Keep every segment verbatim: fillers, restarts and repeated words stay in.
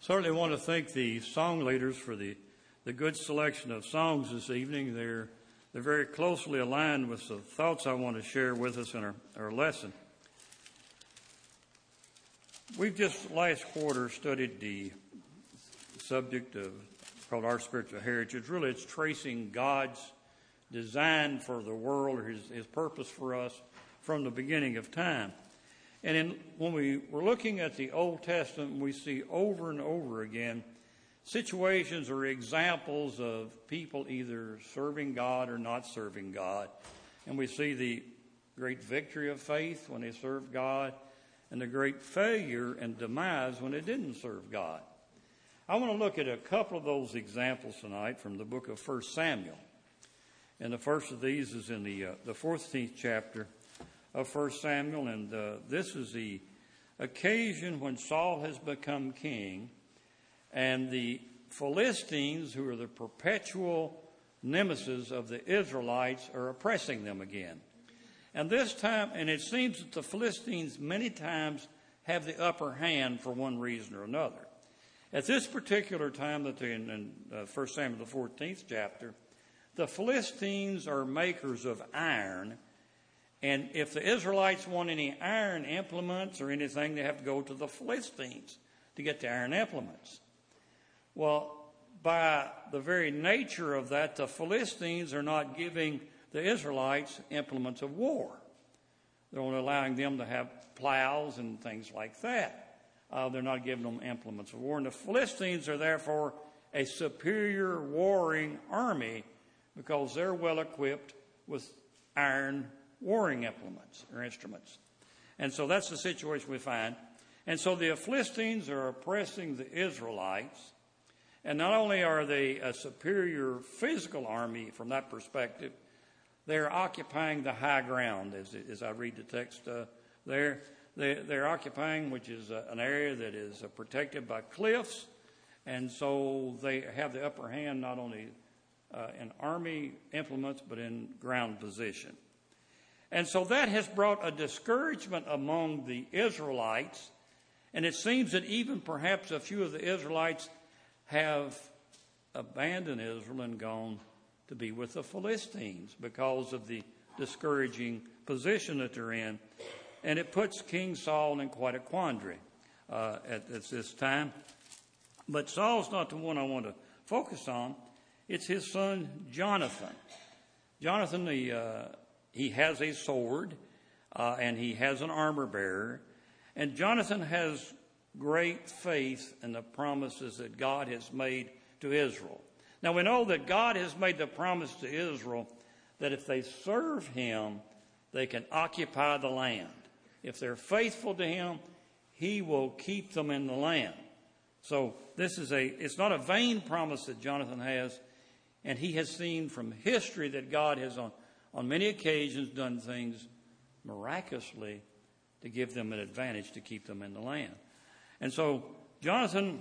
Certainly want to thank the song leaders for the, the good selection of songs this evening. They're, they're very closely aligned with the thoughts I want to share with us in our, our lesson. We've just last quarter studied the subject of called Our Spiritual Heritage. Really, it's tracing God's design for the world, or his, his purpose for us from the beginning of time. And in, when we were looking at the Old Testament, we see over and over again situations or examples of people either serving God or not serving God. And we see the great victory of faith when they served God, and the great failure and demise when they didn't serve God. I want to look at a couple of those examples tonight from the book of First Samuel. And the first of these is in the uh, the fourteenth chapter of First Samuel, and uh, this is the occasion when Saul has become king, and the Philistines, who are the perpetual nemesis of the Israelites, are oppressing them again. And this time, and it seems that the Philistines many times have the upper hand for one reason or another. At this particular time, that they're in, in uh, First Samuel, the fourteenth chapter, the Philistines are makers of iron. And if the Israelites want any iron implements or anything, they have to go to the Philistines to get the iron implements. Well, by the very nature of that, the Philistines are not giving the Israelites implements of war. They're only allowing them to have plows and things like that. Uh, they're not giving them implements of war. And the Philistines are therefore a superior warring army because they're well equipped with iron warring implements or instruments. And so that's the situation we find. And so the Philistines are oppressing the Israelites. And not only are they a superior physical army from that perspective, they're occupying the high ground, as, as I read the text uh, there. They, they're occupying, which is uh, an area that is uh, protected by cliffs. And so they have the upper hand not only uh, in army implements, but in ground position. And so that has brought a discouragement among the Israelites. And it seems that even perhaps a few of the Israelites have abandoned Israel and gone to be with the Philistines because of the discouraging position that they're in. And it puts King Saul in quite a quandary uh, at, at this time. But Saul's not the one I want to focus on. It's his son, Jonathan. Jonathan, the... Uh, He has a sword, uh, and he has an armor bearer. And Jonathan has great faith in the promises that God has made to Israel. Now, we know that God has made the promise to Israel that if they serve him, they can occupy the land. If they're faithful to him, he will keep them in the land. So this is a, it's not a vain promise that Jonathan has. And he has seen from history that God has on on many occasions done things miraculously to give them an advantage to keep them in the land. And so Jonathan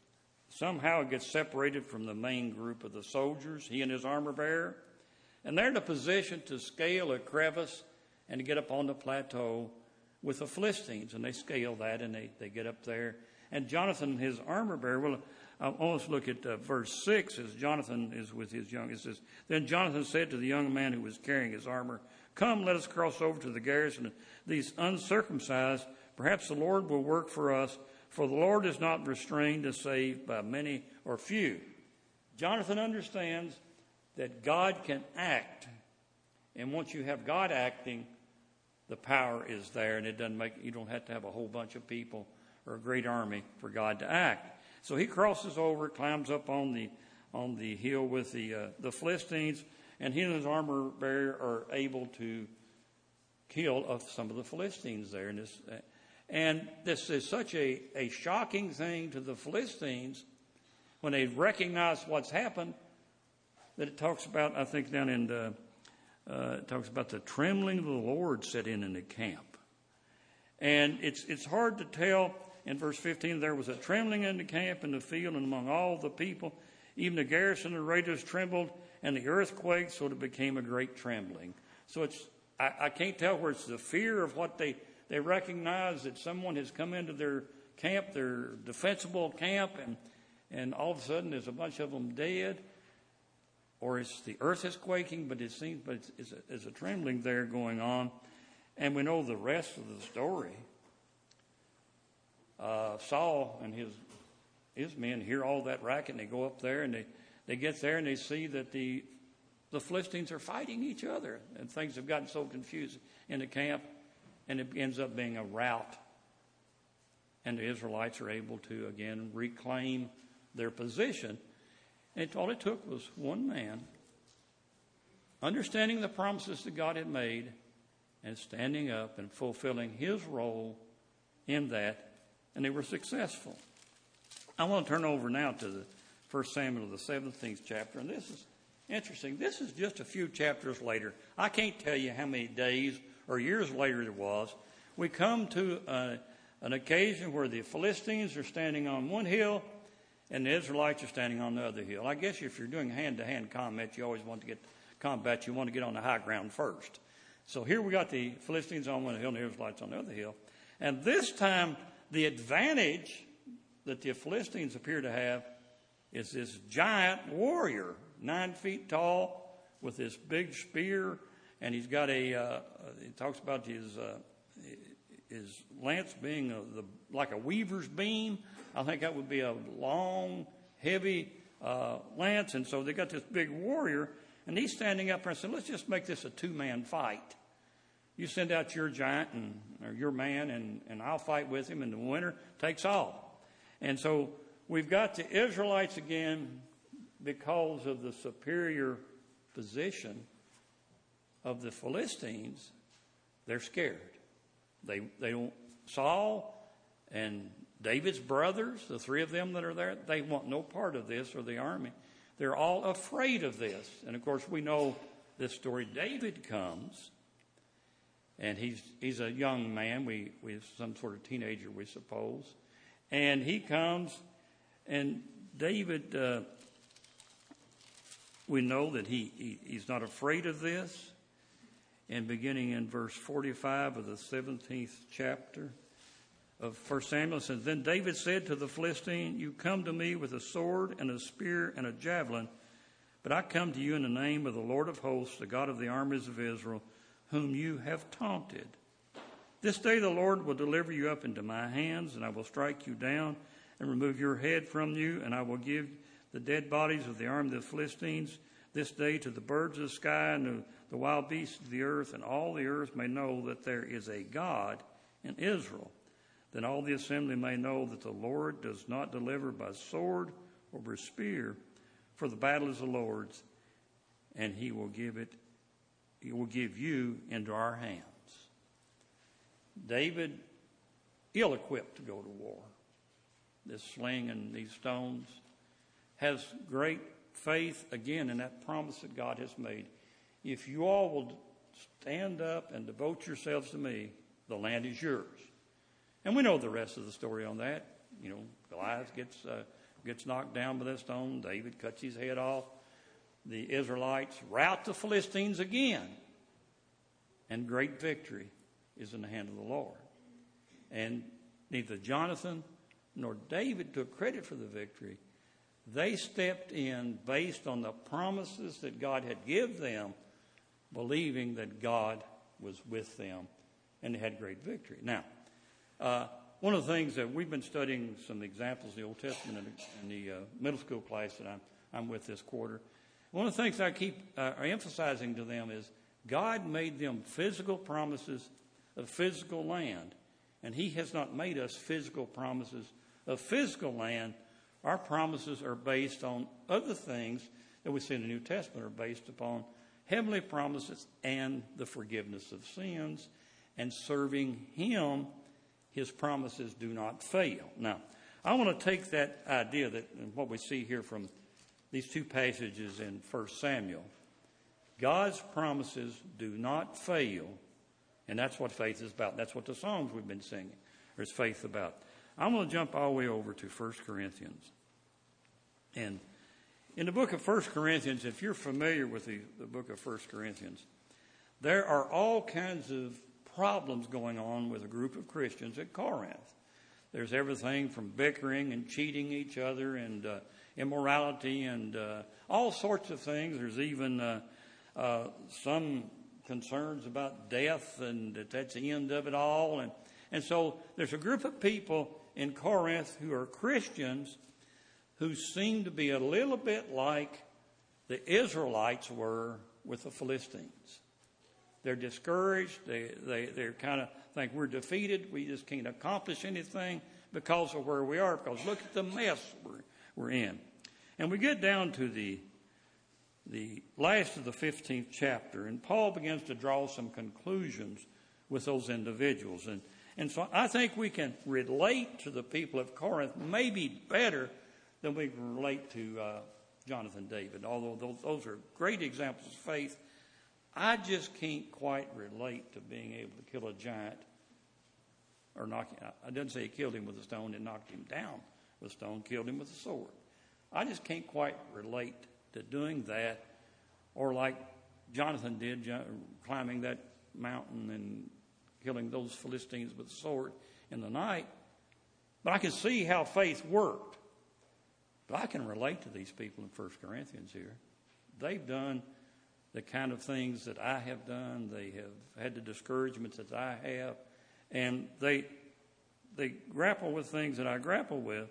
somehow gets separated from the main group of the soldiers, he and his armor bearer, and they're in a position to scale a crevice and to get up on the plateau with the Philistines. And they scale that and they, they get up there. And Jonathan, his armor bearer, well, I'll almost look at uh, verse six as Jonathan is with his young. It says, Then Jonathan said to the young man who was carrying his armor, Come, let us cross over to the garrison of these uncircumcised. Perhaps the Lord will work for us, for the Lord is not restrained to save by many or few. Jonathan understands that God can act. And once you have God acting, the power is there, and it doesn't make, you don't have to have a whole bunch of people or a great army for God to act. So he crosses over, climbs up on the on the hill with the uh, the Philistines, and he and his armor bearer are able to kill uh, some of the Philistines there. And this, uh, and this is such a, a shocking thing to the Philistines when they recognize what's happened that it talks about, I think down in the, uh, it talks about the trembling of the Lord set in in the camp. And it's it's hard to tell. In verse fifteen, there was a trembling in the camp, in the field, and among all the people. Even the garrison of the raiders trembled, and the earth quaked, so it became a great trembling. So it's I, I can't tell where it's the fear of what they, they recognize that someone has come into their camp, their defensible camp, and, and all of a sudden there's a bunch of them dead. Or it's the earth is quaking, but it seems, but it's, it's, a, it's a trembling there going on. And we know the rest of the story. Uh, Saul and his his men hear all that racket, and they go up there, and they, they get there, and they see that the the Philistines are fighting each other, and things have gotten so confused in the camp, and it ends up being a rout. And the Israelites are able to, again, reclaim their position. And all it took was one man understanding the promises that God had made and standing up and fulfilling his role in that, and they were successful. I want to turn over now to the First Samuel, the seventeenth chapter, and this is interesting. This is just a few chapters later. I can't tell you how many days or years later it was. We come to uh, an occasion where the Philistines are standing on one hill and the Israelites are standing on the other hill. I guess if you're doing hand-to-hand combat, you always want to get combat. You want to get on the high ground first. So here we got the Philistines on one hill and the Israelites on the other hill. And this time, the advantage that the Philistines appear to have is this giant warrior, nine feet tall, with this big spear, and he's got a. Uh, he talks about his uh, his lance being a, the, like a weaver's beam. I think that would be a long, heavy uh, lance, and so they got this big warrior, and he's standing up there and said, "Let's just make this a two-man fight. You send out your giant and or your man, and, and I'll fight with him, and the winner takes all." And so we've got the Israelites again because of the superior position of the Philistines. They're scared. They they don't. Saul and David's brothers, the three of them that are there, they want no part of this or the army. They're all afraid of this. And of course, we know this story. David comes, and he's he's a young man. We we some sort of teenager, we suppose. And he comes, and David, uh, we know that he, he he's not afraid of this. And beginning in verse forty-five of the seventeenth chapter of First Samuel, it says, "Then David said to the Philistine, 'You come to me with a sword and a spear and a javelin, but I come to you in the name of the Lord of hosts, the God of the armies of Israel, whom you have taunted. This day the Lord will deliver you up into my hands, and I will strike you down and remove your head from you, and I will give the dead bodies of the army of the Philistines this day to the birds of the sky and the, the wild beasts of the earth, and all the earth may know that there is a God in Israel. Then all the assembly may know that the Lord does not deliver by sword or by spear, for the battle is the Lord's, and he will give it, he will give you into our hands.'" David, ill-equipped to go to war, this sling and these stones, has great faith, again, in that promise that God has made. If you all will stand up and devote yourselves to me, the land is yours. And we know the rest of the story on that. You know, Goliath gets uh, gets knocked down by that stone. David cuts his head off. The Israelites rout the Philistines again. And great victory is in the hand of the Lord. And neither Jonathan nor David took credit for the victory. They stepped in based on the promises that God had given them, believing that God was with them, and they had great victory. Now, uh, one of the things that we've been studying, some examples of the Old Testament in the, in the uh, middle school class that I'm, I'm with this quarter. One of the things I keep uh, emphasizing to them is God made them physical promises of physical land, and he has not made us physical promises of physical land. Our promises are based on other things that we see in the New Testament are based upon heavenly promises and the forgiveness of sins, and serving him. His promises do not fail. Now, I want to take that idea that and what we see here from these two passages in First Samuel. God's promises do not fail, and that's what faith is about. That's what the songs we've been singing is faith about. I'm going to jump all the way over to First Corinthians. And in the book of First Corinthians, if you're familiar with the, the book of First Corinthians, there are all kinds of problems going on with a group of Christians at Corinth. there's everything from bickering and cheating each other and uh, immorality and uh, all sorts of things. There's even uh, uh, some concerns about death and that that's the end of it all. And, and so there's a group of people in Corinth who are Christians who seem to be a little bit like the Israelites were with the Philistines. They're discouraged. They, they, they're kind of think we're defeated. We just can't accomplish anything because of where we are, because look at the mess we're, we're in. And we get down to the, the last of the fifteenth chapter, and Paul begins to draw some conclusions with those individuals. And, and so I think we can relate to the people of Corinth maybe better than we can relate to uh, Jonathan David, although those, those are great examples of faith. I just can't quite relate to being able to kill a giant or knock him. I didn't say he killed him with a stone and knocked him down with a stone, killed him with a sword. I just can't quite relate to doing that, or like Jonathan did, climbing that mountain and killing those Philistines with a sword in the night. But I can see how faith worked. But I can relate to these people in First Corinthians here. They've done the kind of things that I have done. They have had the discouragements that I have. And they they grapple with things that I grapple with.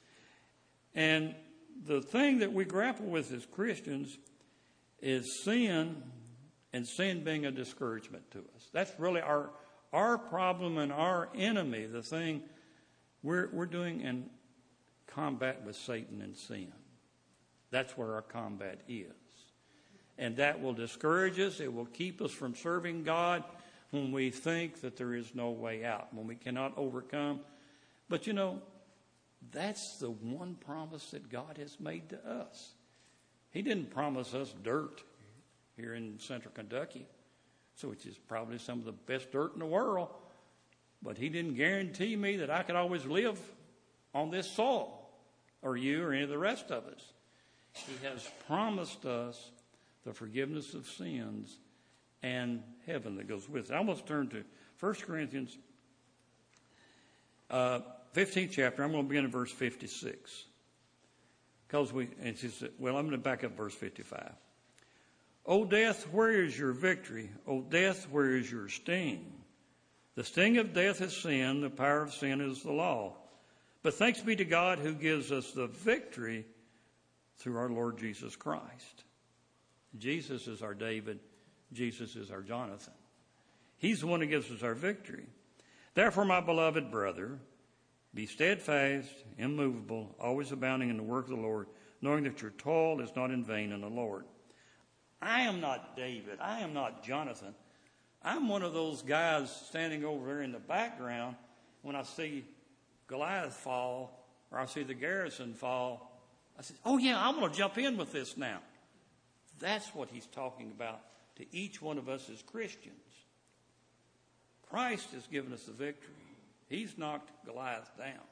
And the thing that we grapple with as Christians is sin, and sin being a discouragement to us. That's really our our problem and our enemy, the thing we're we're doing in combat with Satan and sin. That's where our combat is. And that will discourage us. It will keep us from serving God when we think that there is no way out, when we cannot overcome. But you know, that's the one promise that God has made to us. He didn't promise us dirt here in central Kentucky, so which is probably some of the best dirt in the world. But he didn't guarantee me that I could always live on this soil, or you or any of the rest of us. He has promised us the forgiveness of sins and heaven that goes with it. I almost turn to First Corinthians uh, fifteenth chapter. I'm going to begin at verse fifty-six. Because we, and she said, well, I'm going to back up verse fifty-five. O death, where is your victory? O death, where is your sting? The sting of death is sin. The power of sin is the law. But thanks be to God who gives us the victory through our Lord Jesus Christ. Jesus is our David. Jesus is our Jonathan. He's the one who gives us our victory. Therefore, my beloved brother, be steadfast, immovable, always abounding in the work of the Lord, knowing that your toil is not in vain in the Lord. I am not David. I am not Jonathan. I'm one of those guys standing over there in the background when I see Goliath fall, or I see the garrison fall. I say, oh yeah, I'm going to jump in with this now. That's what he's talking about to each one of us as Christians. Christ has given us the victory. He's knocked Goliath down.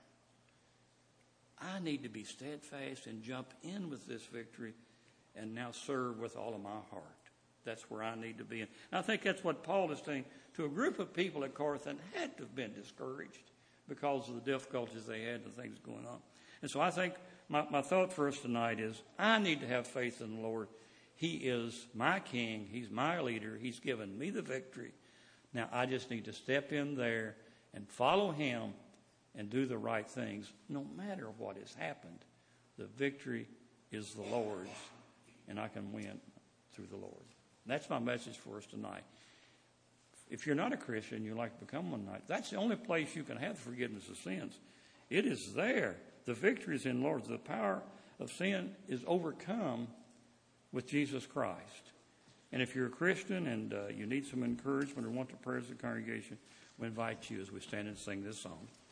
I need to be steadfast and jump in with this victory and now serve with all of my heart. That's where I need to be. And I think that's what Paul is saying to a group of people at Corinth that had to have been discouraged because of the difficulties they had and things going on. And so I think my, my thought for us tonight is I need to have faith in the Lord. He is my king. He's my leader. He's given me the victory. Now I just need to step in there and follow him and do the right things. No matter what has happened, the victory is the Lord's, and I can win through the Lord. That's my message for us tonight. If you're not a Christian, you'd like to become one tonight, that's the only place you can have the forgiveness of sins. It is there. The victory is in the Lord. The power of sin is overcome with Jesus Christ. And if you're a Christian and uh, you need some encouragement or want the prayers of the congregation, we invite you as we stand and sing this song.